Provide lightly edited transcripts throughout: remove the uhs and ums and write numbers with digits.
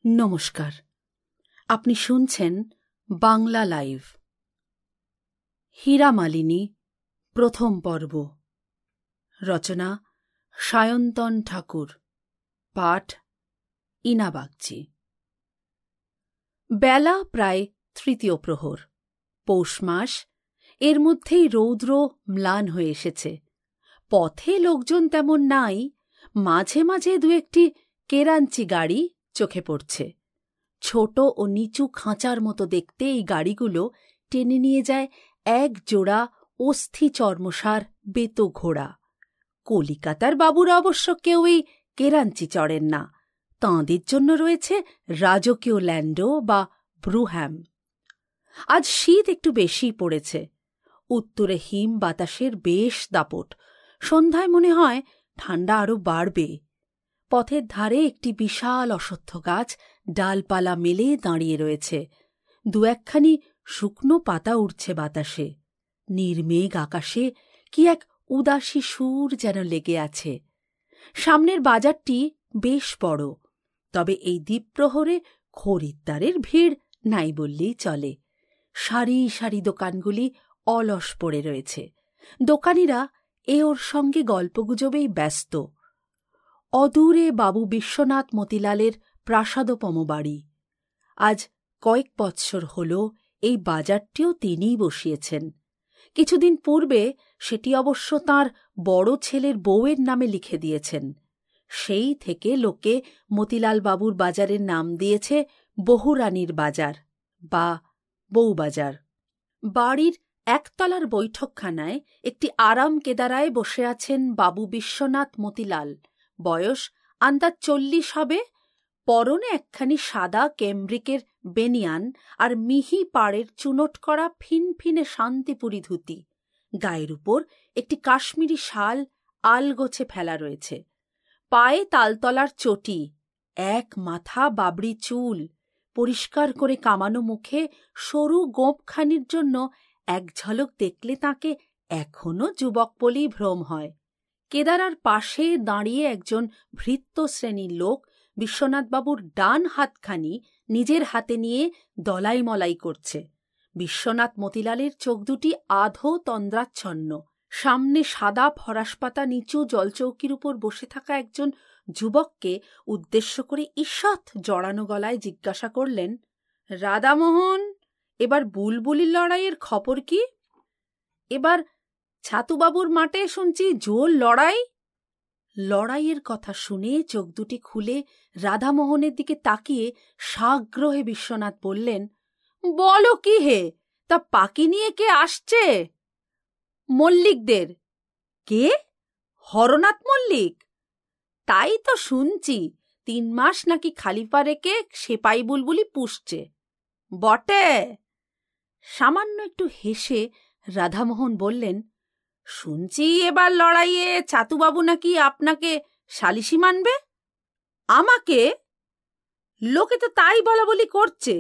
নমস্কার, আপনি শুনছেন বাংলা লাইভ। হীরামালিনী প্রথম পর্ব। রচনা সায়ন্তন ঠাকুর। পাঠ ইনা বাগচি। বেলা প্রায় তৃতীয় প্রহর। পৌষ মাস, এর মধ্যেই রৌদ্র ম্লান হয়ে এসেছে। পথে লোকজন তেমন নাই, মাঝে মাঝে দু একটি কেরাঞ্চি গাড়ি চোখে পড়ছে। ছোট ও নিচু খাঁচার মতো দেখতে এই গাড়িগুলো টেনে নিয়ে যায় এক জোড়া অস্থি চর্মসার বেতো ঘোড়া। কলিকাতার বাবুরা অবশ্য কেউই কেরাঞ্চি চড়েন না, তাঁদের জন্য রয়েছে রাজকীয় ল্যান্ডো বা ব্রুহ্যাম। আজ শীত একটু বেশি পড়েছে। উত্তরে হিম বাতাসের বেশ দাপট। সন্ধ্যায় মনে হয় ঠান্ডা আরও বাড়বে। পথের ধারে একটি বিশাল অশ্বত্থ গাছ ডালপালা মেলে দাঁড়িয়ে রয়েছে। দু একখানি শুকনো পাতা উড়ছে বাতাসে। নির্মেঘ আকাশে কি এক উদাসী সুর যেন লেগে আছে। সামনের বাজারটি বেশ বড়, তবে এই দ্বীপ্রহরে খরিদ্দারের ভিড় নাই বললেই চলে। সারি সারি দোকানগুলি অলস পড়ে রয়েছে। দোকানিরা এ ওর সঙ্গে গল্পগুজবেই ব্যস্ত। অদূরে বাবু বিশ্বনাথ মতিলালের প্রাসাদোপম বাড়ি। আজ কয়েক বৎসর হল এই বাজারটিও তিনিই বসিয়েছেন। কিছুদিন পূর্বে সেটি অবশ্য তাঁর বড় ছেলের বউয়ের নামে লিখে দিয়েছেন। সেই থেকে লোকে মতিলাল বাবুর বাজারের নাম দিয়েছে বহুরানীর বাজার বা বউবাজার। বাড়ির একতলার বৈঠকখানায় একটি আরাম কেদারায় বসে আছেন বাবু বিশ্বনাথ মতিলাল। বয়স আন্দাজ 40 হবে। পরনে একখানি সাদা কেমব্রিকের বেনিয়ান আর মিহি পাড়ের চুনোট করা ফিনফিনে শান্তিপুরী ধুতি। গায়ের উপর একটি কাশ্মীরি শাল আলগোছে ফেলা রয়েছে। পায়ে তালতলার চটি, এক মাথা বাবড়ি চুল, পরিষ্কার করে কামানো মুখে সরু গোঁপখানির জন্য এক ঝলক দেখলে তাঁকে এখনো যুবক বলেই ভ্রম হয়। কেদারার পাশে দাঁড়িয়ে একজন ভৃত্য শ্রেণীর লোক বিশ্বনাথবাবুর ডান হাতখানি নিজের হাতে নিয়ে দলাই মলাই করছে। বিশ্বনাথ মতিলালের চোখ দুটি আধো তন্দ্রাচ্ছন্ন। সামনে সাদা ফরাসপাতা নিচু জলচৌকির উপর বসে থাকা একজন যুবককে উদ্দেশ্য করে ঈষৎ জড়ানো গলায় জিজ্ঞাসা করলেন, রাধামোহন, এবার বুলবুলির লড়াইয়ের খবর কি? এবার ছাতুবাবুর মাঠে শুনছি জোর লড়াই। লড়াইয়ের কথা শুনে চোখ দুটি খুলে রাধামোহনের দিকে তাকিয়ে সাগ্রহে বিশ্বনাথ বললেন, বলো কি হে, তা পাকি নিয়ে কে আসছে? মল্লিকদের। কে? হরনাথ মল্লিক? তাই তো শুনছি, 3 মাস নাকি খালিপা রেখে সেপাই বুলবুলি পুষছে। বটে? সামান্য একটু হেসে রাধামোহন বললেন, শুনছি এবার লড়াইয়ে ছাতুবাবু নাকি আপনাকে সালিসি মানবে। আমাকে? লোকে তো তাই বলা বলি করছে।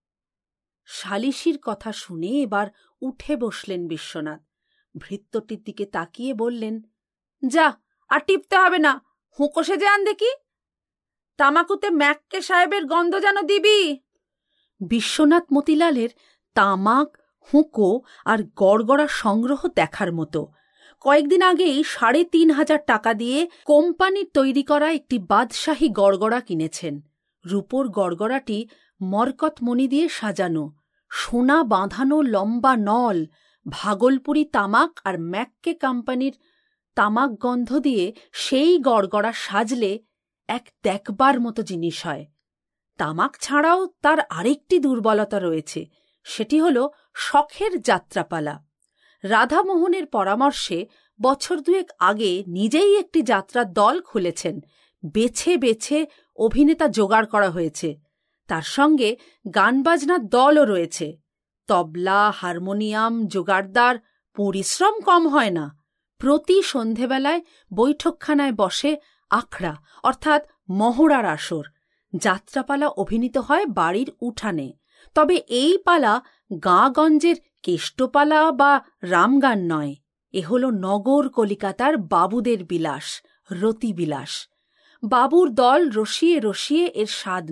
সালিসির কথা শুনে এবার উঠে বসলেন বিশ্বনাথ। ভৃত্যটির দিকে তাকিয়ে বললেন, যা, আর টিপতে হবে না, হুঁকোসে যান দেখি। তামাকুতে ম্যাক্কে সাহেবের গন্ধ যেন দিবি। বিশ্বনাথ মতিলালের তামাক, হুঁকো আর গড়গড়া সংগ্রহ দেখার মতো। কয়েকদিন আগেই 3,500 টাকা দিয়ে কোম্পানির তৈরি করা একটি বাদশাহী গড়গড়া কিনেছেন। রূপোর গড়গড়াটি মরকতমণি দিয়ে সাজানো, সোনা বাঁধানো লম্বা নল, ভাগলপুরি তামাক আর ম্যাক্কে কোম্পানির তামাক গন্ধ দিয়ে সেই গড়গড়া সাজলে এক দেখবার মতো জিনিস হয়। তামাক ছাড়াও তার আরেকটি দুর্বলতা রয়েছে, সেটি হল শখের যাত্রাপালা। রাধামোহনের পরামর্শে বছর 2 আগে নিজেই একটি যাত্রার দল খুলেছেন। বেছে বেছে অভিনেতা জোগাড় করা হয়েছে। তার সঙ্গে গান বাজনার দলও রয়েছে। তবলা, হারমোনিয়াম, জোগাড়দার, পরিশ্রম কম হয় না। প্রতি সন্ধেবেলায় বৈঠকখানায় বসে আখড়া অর্থাৎ মহড়ার আসর। যাত্রাপালা অভিনীত হয় বাড়ির উঠানে। তবে এই পালা গাঁগঞ্জের কেষ্টপালা বা রামগান নয়। এ হল নগর কলিকাতার বাবুদের বিলাস, রতিবিলাস। বাবুর দল রসিয়ে রসিয়ে এর স্বাদ নেন।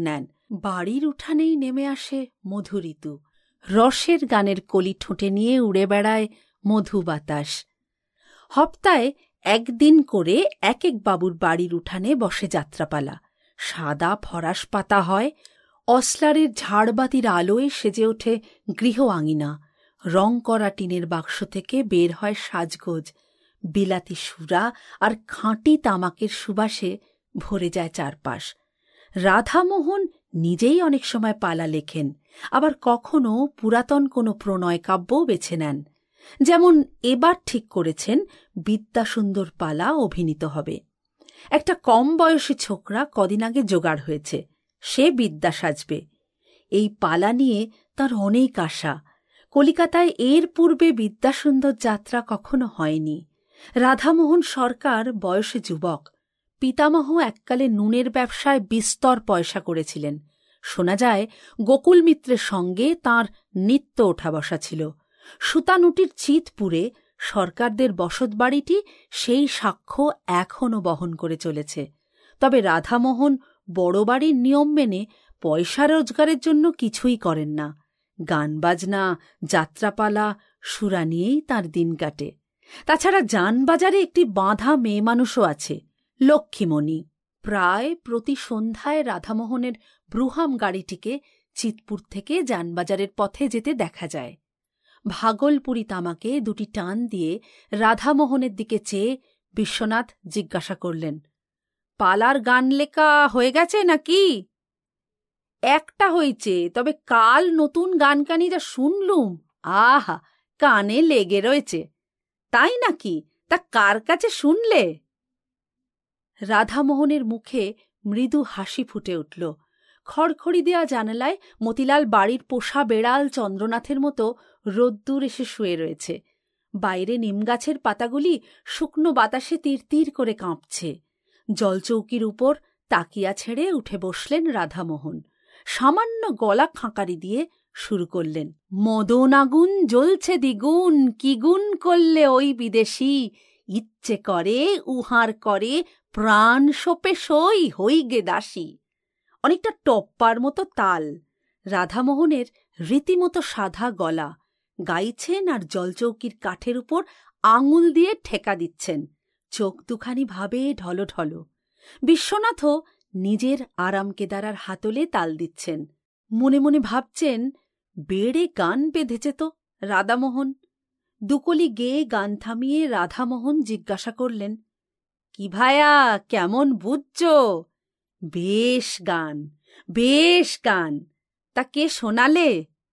বাড়ির উঠানেই নেমে আসে মধু ঋতু। রসের গানের কলি ঠোঁটে নিয়ে উড়ে বেড়ায় মধু বাতাস। হপ্তায় একদিন করে এক এক বাবুর বাড়ির উঠানে বসে যাত্রাপালা। সাদা ফরাস পাতা হয়, অসলারের ঝাড়বাতির আলোয় সেজে ওঠে গৃহ আঙিনা। রং করা টিনের বাক্স থেকে বের হয় সাজগোজ, বিলাতি সুরা আর খাঁটি তামাকের সুবাসে ভরে যায় চারপাশ। রাধামোহন নিজেই অনেক সময় পালা লেখেন, আবার কখনো পুরাতন কোনো প্রণয় কাব্যও বেছে নেন। যেমন এবার ঠিক করেছেন বিদ্যাসুন্দর পালা অভিনীত হবে। একটা কম বয়সী ছোকরা কদিন আগে জোগাড় হয়েছে, সে বিদ্যা সাজবে। এই পালা নিয়ে তার অনেক আশা। কলিকাতায় এর পূর্বে বিদ্যাসুন্দর যাত্রা কখনো হয়নি। রাধামোহন সরকার বয়সে যুবক। পিতামহ এককালে নুনের ব্যবসায় বিস্তর পয়সা করেছিলেন। শোনা যায় গোকুল মিত্রের সঙ্গে তাঁর নিত্য ওঠা বসা ছিল। সুতানুটির চিতপুরে সরকারদের বসতবাড়িটি সেই সাক্ষ্য এখনও বহন করে চলেছে। তবে রাধামোহন বড় বাড়ির নিয়ম মেনে পয়সা রোজগারের জন্য কিছুই করেন না। গান বাজনা, যাত্রাপালা, সুরা নিয়েই তাঁর দিন কাটে। তাছাড়া যানবাজারে একটি বাঁধা মেয়ে মানুষও আছে, লক্ষ্মীমণি। প্রায় প্রতি সন্ধ্যায় রাধামোহনের ব্রুহাম গাড়িটিকে চিতপুর থেকে যানবাজারের পথে যেতে দেখা যায়। ভাগলপুরি তামাকে দুটি টান দিয়ে রাধামোহনের দিকে চেয়ে বিশ্বনাথ জিজ্ঞাসা করলেন, পালার গান লেখা হয়ে গেছে নাকি? একটা হয়েছে, তবে কাল নতুন গানকানি যা শুনলুম, আহা, কানে লেগে রয়েছে। তাই নাকি? তা কার কাছে শুনলে? রাধামোহনের মুখে মৃদু হাসি ফুটে উঠল। খড়খড়ি দেয়া জানালায় মতিলাল বাড়ির পোষা বেড়াল চন্দ্রনাথের মতো রোদ্দুর এসে শুয়ে রয়েছে। বাইরে নিমগাছের পাতাগুলি শুকনো বাতাসে তীর করে কাঁপছে। জলচৌকির উপর তাকিয়া ছেড়ে উঠে বসলেন রাধামোহন। সামান্য গলা খাঁকারি দিয়ে শুরু করলেন, মদন আগুন জ্বলছে দ্বিগুণ, কি গুণ করলে ওই বিদেশী, ইচ্ছে করে উহার করে প্রাণ সোপে সই হইগে দাসী। অনেকটা টপ্পার মতো তাল। রাধামোহনের রীতিমতো সাধা গলা। গাইছেন আর জলচৌকির কাঠের উপর আঙুল দিয়ে ঠেকা দিচ্ছেন। চোখ দুখানি ভাবে ঢলঢল। বিশ্বনাথও নিজের আরামকেদারার হাতলে তাল দিচ্ছেন। মনে মনে ভাবছেন, বেড়ে গান বেঁধেছে তো রাধামোহন। দুকলি গেয়ে গান থামিয়ে রাধামোহন জিজ্ঞাসা করলেন, কি ভায়া, কেমন বুঝছ? বেশ গান, বেশ গান। তা কে শোনালে?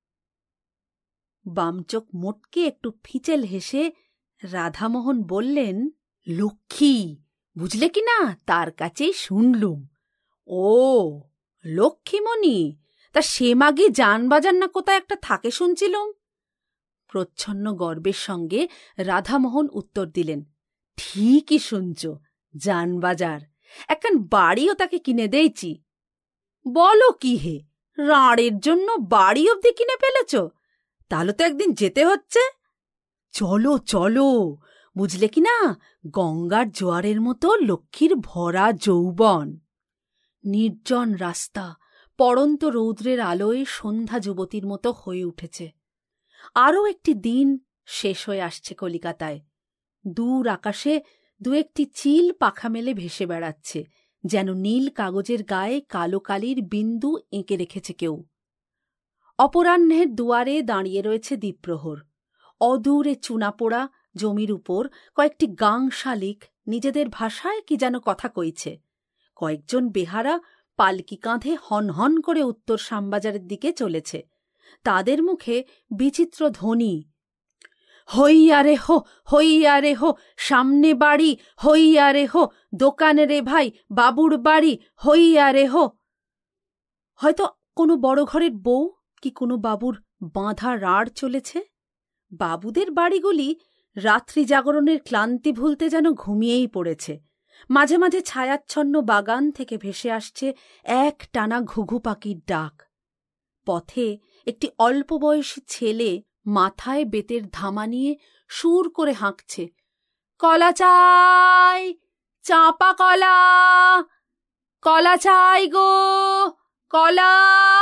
বামচোখ মোটকে একটু ফিচেল হেসে রাধামোহন বললেন, লক্ষ্মী, বুঝলে কি না, তার কাছেই শুনলুম। ও, লক্ষ্মীমণি? তা সে মাগি যান বাজার না কোথায় একটা থাকে শুনছিলুম। প্রচ্ছন্ন গর্বের সঙ্গে রাধামোহন উত্তর দিলেন, ঠিকই শুনছ, যানবাজার। একখান বাড়িও তাকে কিনে দেইছি। বলো কি হে, রাঁড়ের জন্য বাড়ি অবধি কিনে ফেলেছ? তাহলে তো একদিন যেতে হচ্ছে। চলো চলো, বুঝলে কি না, গঙ্গার জোয়ারের মতো লক্ষ্মীর ভরা যৌবন। নির্জন রাস্তা পড়ন্ত রৌদ্রের আলোয় সন্ধ্যা যুবতীর মতো হয়ে উঠেছে। আরও একটি দিন শেষ হয়ে আসছে কলিকাতায়। দূর আকাশে দু একটি চিল পাখা মেলে ভেসে বেড়াচ্ছে, যেন নীল কাগজের গায়ে কালো কালির বিন্দু এঁকে রেখেছে কেউ। অপরাহ্নের দুয়ারে দাঁড়িয়ে রয়েছে দ্বীপ্রহর। অদূরে চুনাপোড়া জমির উপর কয়েকটি গাং শালিক নিজেদের ভাষায় কি যেন কথা কইছে। কয়েকজন বেহারা পালকি কাঁধে হনহন করে উত্তর শ্যামবাজারের দিকে চলেছে। তাদের মুখে বিচিত্র ধ্বনি, হইয়া রে হো, হইয়া রে হো, সামনে বাড়ি, হইয়া রে হো, দোকানে রে ভাই, বাবুর বাড়ি, হইয়া রে হো। হয়তো কোনো বড় ঘরের বউ কি কোনো বাবুর বাঁধা রাড় চলেছে। বাবুদের বাড়িগুলি রাত্রি জাগরণের ক্লান্তি ভুলতে যেন ঘুমিয়েই পড়েছে। মাঝে মাঝে ছায়াচ্ছন্ন বাগান থেকে ভেসে আসছে এক টানা ঘুঘু পাখির ডাক। পথে একটি অল্প বয়সী ছেলে মাথায় বেতের ধামা নিয়ে সুর করে হাঁকছে, কলা চাই, চাঁপা কলা, কলা চাই গো, কলা!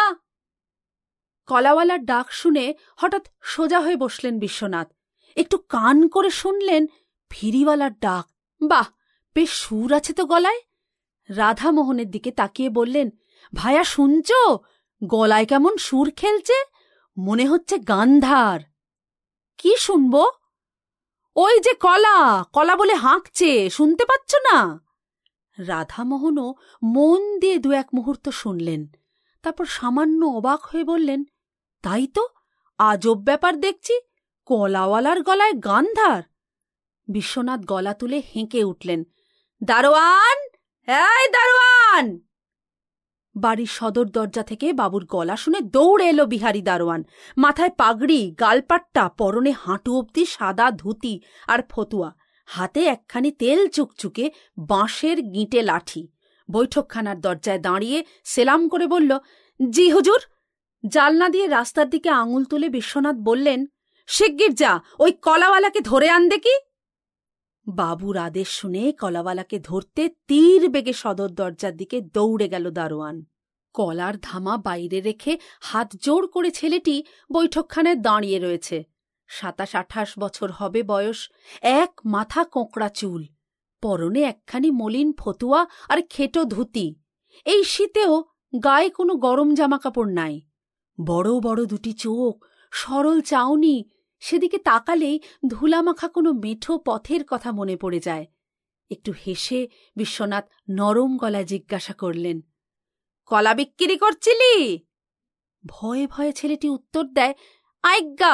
কলাওয়ালার ডাক শুনে হঠাৎ সোজা হয়ে বসলেন বিশ্বনাথ। একটু কান করে শুনলেন ফিরিওয়ালার ডাক। বাহ, বেশ সুর আছে তো গলায়। রাধামোহনের দিকে তাকিয়ে বললেন, ভায়া শুনছ? গলায় কেমন সুর খেলছে, মনে হচ্ছে গান্ধার। কি শুনব? ওই যে কলা কলা বলে হাঁকছে, শুনতে পাচ্ছ না? রাধামোহনও মন দিয়ে দু এক মুহূর্ত শুনলেন, তারপর সামান্য অবাক হয়ে বললেন, তাই তো, আজব ব্যাপার দেখছি, কলাওয়ালার গলায় গান্ধার। বিশ্বনাথ গলা তুলে হেঁকে উঠলেন, দারোয়ান! এই দারোয়ান! বাড়ির সদর দরজা থেকে বাবুর গলা শুনে দৌড়ে এলো বিহারী দারোয়ান। মাথায় পাগড়ি, গালপাট্টা, পরনে হাঁটু অব্দি সাদা ধুতি আর ফতুয়া, হাতে একখানি তেল চুকচুকে বাঁশের গিঁটে লাঠি। বৈঠকখানার দরজায় দাঁড়িয়ে সেলাম করে বলল, জি হুজুর। জালনা দিয়ে রাস্তার দিকে আঙুল তুলে বিশ্বনাথ বললেন, শিগগির যা, ওই কলাওয়ালাকে ধরে আন দেখি। বাবুর আদেশ শুনে কলাওয়ালাকে ধরতে তীর বেগে সদর দরজার দিকে দৌড়ে গেল দারোয়ান। কলার ধামা বাইরে রেখে হাত জোড় করে ছেলেটি বৈঠকখানায় দাঁড়িয়ে রয়েছে। ২৭-২৮ বছর হবে বয়স, এক মাথা কোঁকড়া চুল, পরনে একখানি মলিন ফতুয়া আর খেটো ধুতি। এই শীতেও গায়ে কোনো গরম জামা কাপড় নাই। বড় বড় দুটি চোখ, সরল চাউনি, সেদিকে তাকালেই ধুলামাখা কোনো মেঠো পথের কথা মনে পড়ে যায়। একটু হেসে বিশ্বনাথ নরম গলায় জিজ্ঞাসা করলেন, কলা বিক্রি করছিলি? ভয়ে ভয়ে ছেলেটি উত্তর দেয়, আজ্ঞা।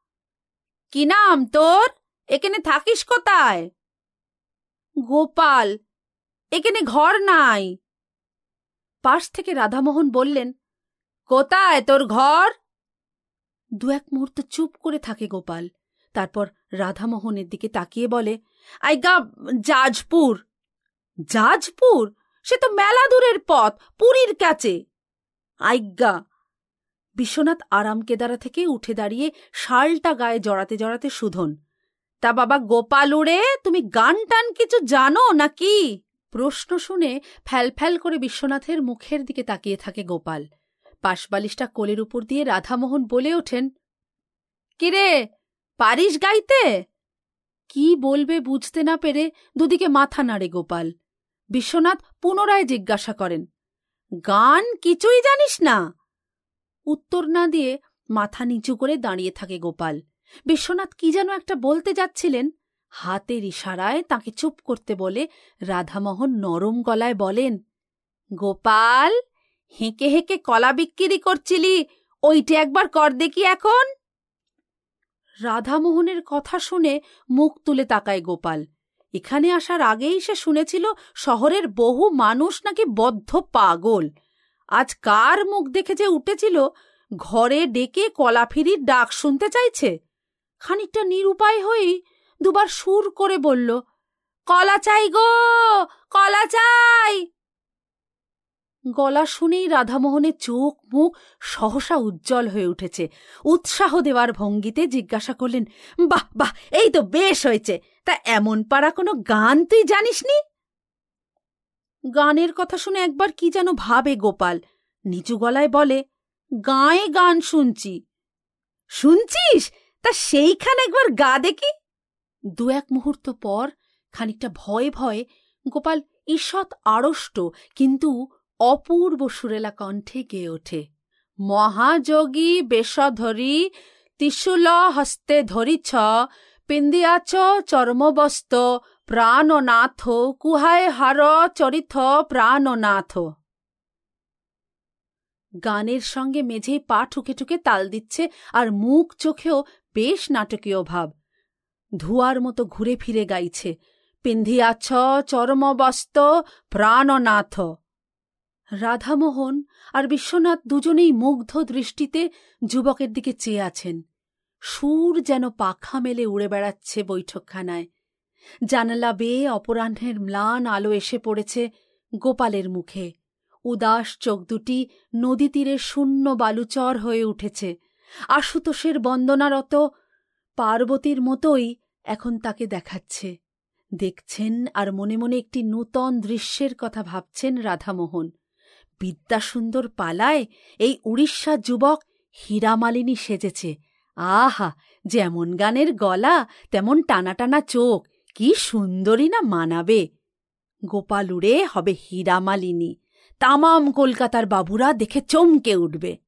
কি নাম তোর? এখানে থাকিস কোথায়? গোপাল, এখানে ঘর নাই। পাশ থেকে রাধামোহন বললেন, কোথায় তোর ঘর? দু এক মুহূর্ত চুপ করে থাকে গোপাল, তারপর রাধামোহনের দিকে তাকিয়ে বলে, আজ্ঞা, যাজপুর। যাজপুর? সে তো মেলা দূরের পথ, পুরীর কাছে। আজ্ঞা। বিশ্বনাথ আরাম কেদারা থেকে উঠে দাঁড়িয়ে শালটা গায়ে জড়াতে জড়াতে শুধন, তা বাবা গোপাল উড়ে, তুমি গান টান কিছু জানো নাকি? প্রশ্ন শুনে ফ্যাল ফ্যাল করে বিশ্বনাথের মুখের দিকে তাকিয়ে থাকে গোপাল। পাশবালিশটা কোলের উপর দিয়ে রাধামোহন বলে ওঠেন, কিরে, পারিস গাইতে? কি বলবে বুঝতে না পেরে দুদিকে মাথা নাড়ে গোপাল। বিশ্বনাথ পুনরায় জিজ্ঞাসা করেন, গান কিছুই জানিস না? উত্তর না দিয়ে মাথা নিচু করে দাঁড়িয়ে থাকে গোপাল। বিশ্বনাথ কি যেন একটা বলতে যাচ্ছিলেন, হাতের ইশারায় তাকে চুপ করতে বলে রাধামোহন নরম গলায় বলেন, গোপাল, হেঁকে হেঁকে কলা বিক্রি করছিলি, ওইটা একবার কর দেখি এখন। রাধামোহনের কথা শুনে মুখ তুলে তাকায় গোপাল। এখানে আসার আগেই সে শুনেছিল শহরের বহু মানুষ নাকি বদ্ধ পাগল। আজ কার মুখ দেখে যে উঠেছিল, ঘরে ডেকে কলাফিরির ডাক শুনতে চাইছে। খানিকটা নিরুপায় হয়েই দুবার সুর করে বলল, কলা চাই গো, কলা চাই। গলা শুনেই রাধামোহনের চোখ মুখ সহসা উজ্জ্বল হয়ে উঠেছে। উৎসাহ দেওয়ার ভঙ্গিতে জিজ্ঞাসা করলেন, বাহ বাহ, এই তো বেশ হয়েছে। তা এমন পারা কোনো গান তুই জানিসনি? গানের কথা শুনে একবার কি যেন ভাবে গোপাল, নিচু গলায় বলে, গাঁয়ে গান শুনছি। শুনছিস? তা সেইখানে একবার গা দেখি। দু এক মুহূর্ত পর খানিকটা ভয়ে ভয়ে গোপাল ঈষৎ আড়ষ্ট কিন্তু অপূর্ব সুরেলা কণ্ঠে গেয়ে ওঠে, মহাযোগী বেশধরি ত্রিশূল হস্তে ধরিছ, পিন্দিয়াছ চর্মবস্ত প্রাণনাথ, কুহায় হার চরিথ প্রাণনাথ। গানের সঙ্গে মেঝেই পা ঠুকে ঠুকে তাল দিচ্ছে, আর মুখ চোখেও বেশ নাটকীয় ভাব। ধুয়ার মতো ঘুরে ফিরে গাইছে, পিন্ধিয়াছ চর্মবস্ত প্রাণনাথ। রাধামোহন আর বিশ্বনাথ দুজনেই মুগ্ধ দৃষ্টিতে যুবকের দিকে চেয়ে আছেন। সুর যেন পাখা মেলে উড়ে বেড়াচ্ছে বৈঠকখানায়। জানালা বেয়ে অপরাহ্নের ম্লান আলো এসে পড়েছে গোপালের মুখে। উদাস চোখ দুটি নদী তীরের শূন্য বালুচর হয়ে উঠেছে। আশুতোষের বন্দনারত পার্বতীর মতোই এখন তাকে দেখাচ্ছে। দেখছেন আর মনে মনে একটি নূতন দৃশ্যের কথা ভাবছেন রাধামোহন। বিদ্যাসুন্দর পালায় এই উড়িষ্যার যুবক হীরামালিনী সেজেছে। আহা, যেমন গানের গলা তেমন টানা টানা চোখ, কি সুন্দরী না মানাবে! গোপাল উড়ে হবে হীরামালিনী, তামাম কলকাতার বাবুরা দেখে চমকে উঠবে।